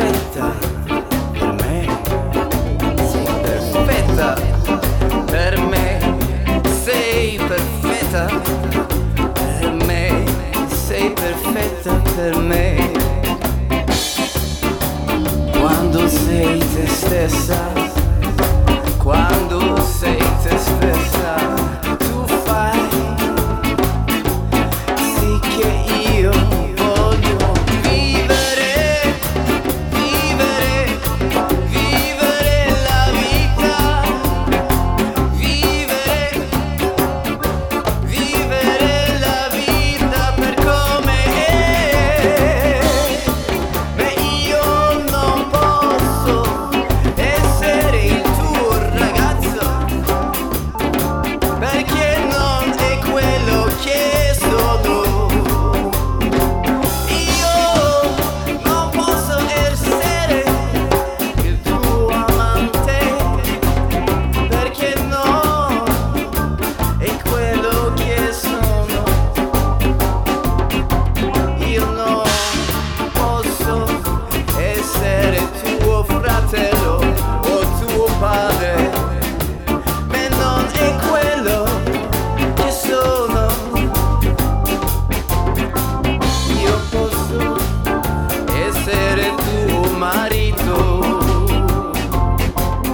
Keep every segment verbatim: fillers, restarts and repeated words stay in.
perfetta per me, sei perfetta per me, sei perfetta per me, sei perfetta per me. Quando sei te stessa, quando sei te stessa, tu fai sì che io voglio vivere, vivere, vivere la vita, vivere, vivere la vita per come è. Ma io non posso essere il tuo ragazzo, perché non è quello che sono. Io non posso essere il tuo amante, perché non è quello che sono. Io non posso essere tuo fratello o tuo padre, ma non è quello che sono. Io posso essere tuo marito,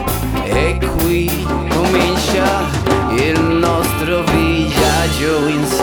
e qui comincia il nostro viaggio insieme.